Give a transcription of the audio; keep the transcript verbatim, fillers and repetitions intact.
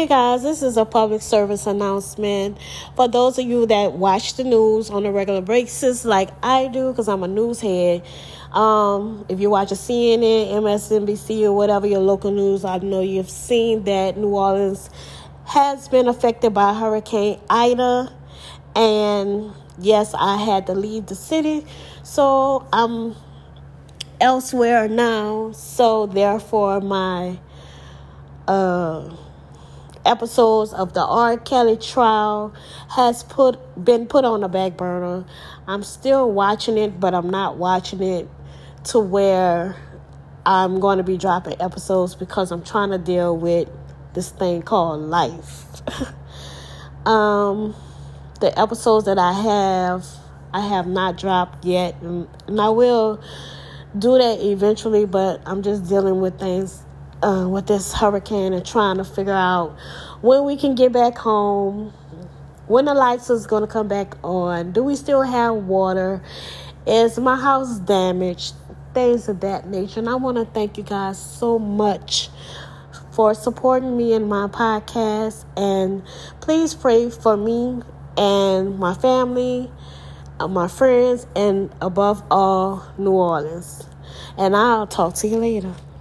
you guys, this is a public service announcement for those of you that watch the news on a regular basis like I do, because I'm a news head. Um, if you watch a C N N, M S N B C, or whatever your local news, I know you've seen that New Orleans has been affected by Hurricane Ida. And yes, I had to leave the city, so I'm elsewhere now. So therefore, my uh, episodes of the R. Kelly trial has put been put on the back burner. I'm still watching it, but I'm not watching it to where I'm going to be dropping episodes, because I'm trying to deal with this thing called life. um, the episodes that I have, I have not dropped yet, and, and I will do that eventually, but I'm just dealing with things uh, with this hurricane and trying to figure out when we can get back home, when the lights is going to come back on, do we still have water, is my house damaged, things of that nature. And I want to thank you guys so much for supporting me in my podcast, and please pray for me and my family, uh, my friends, and above all, New Orleans. And I'll talk to you later.